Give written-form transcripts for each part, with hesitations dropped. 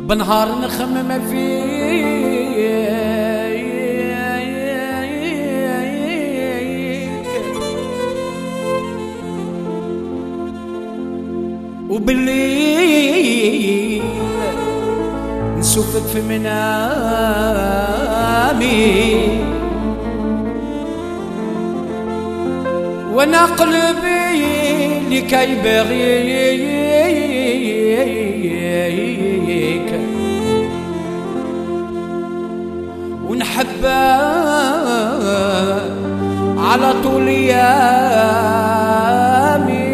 بنهار نخمم فيك وبالليل نشوفك في منامي وانا قلبي لكي بغيك ونحبك على طول ايامي.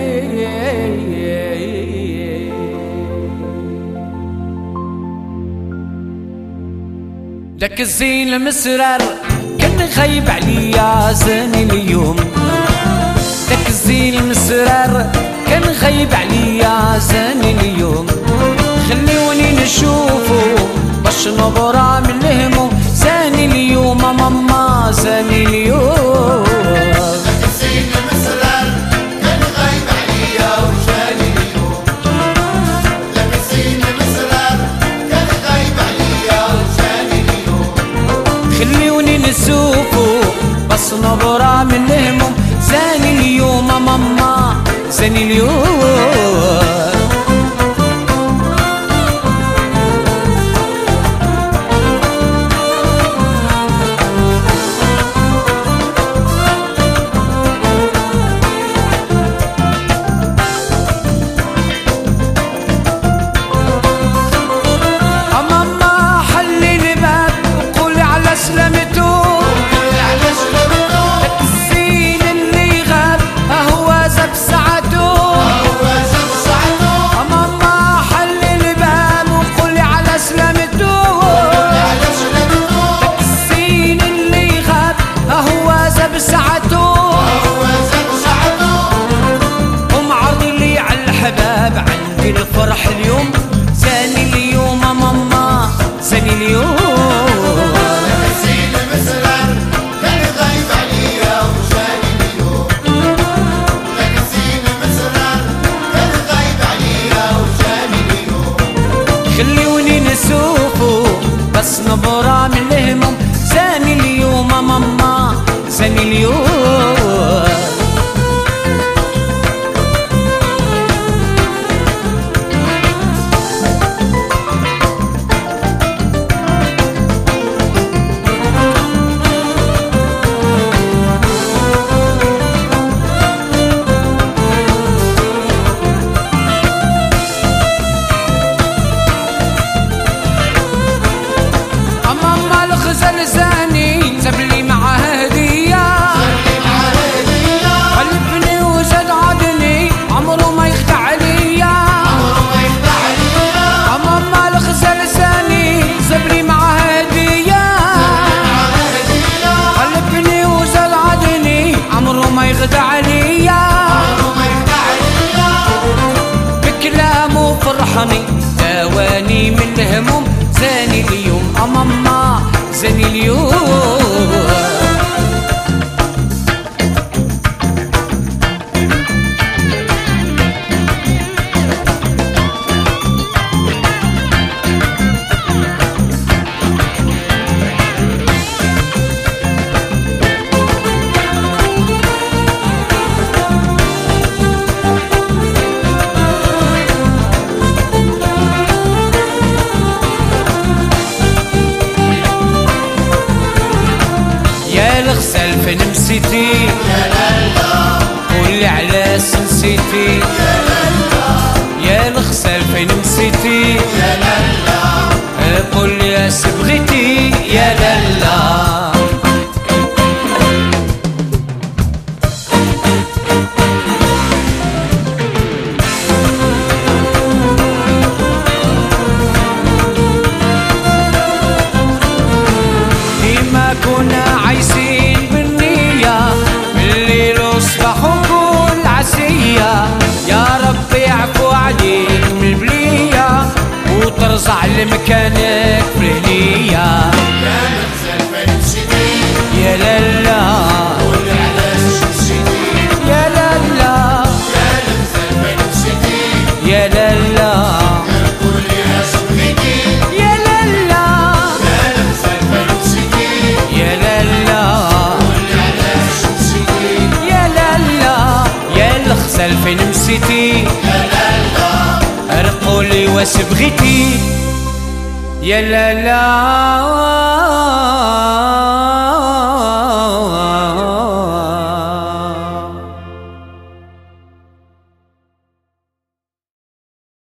داك الزين المسرر كان غايب عليا زاني اليوم، داك الزين المسرر كان غايب عليا زاني اليوم، خليوني نشوفو باش نبرا من الهموم زاني اليوم ماما زاني اليوم. داك الزين المسرر كان غايب عليا وجاني اليوم، داك الزين المسرر كان غايب عليا وجاني اليوم، خليوني نشوفو بس نبرا من الهموم زاني اليوم ماما زاني اليوم. الفرح اليوم زاني اليوم ماما زاني اليوم. داك الزين المسرر كان غايب عليا وجاني اليوم، داك الزين المسرر كان غايب عليا وجاني اليوم، خليوني نشوفو بس نبرا من الهموم زاني اليوم ماما زاني اليوم. زاني زبلي مع هدية قلبني وزاد عدني عمره ما يخدع ليا، أمام الخزل زاني زبلي مع هدية قلبني وزاد عدني عمره ما يخدع ليا، بكلامه فرحني داواني من الهموم زاني اليوم ماما زاني اليوم. الغسال فين مسيتي يا لالا قولي علاش نسيتي يا لالا، يا الغسال فين مسيتي يا لالا قولي اش بغيتي يا لالا. ديما كنا عايشين بالنية بالليل وصباح وكل عشية، يا ربي يعفو عليك من البلية وترجع لمكانك في الهنية. يا الغسال فين مشيتي يا لالا قولي علاش مشيتي، يا لالا يا الغسال فين مشيتي يا لالا قولي اش بغيتي واش بغيتي يا لا لا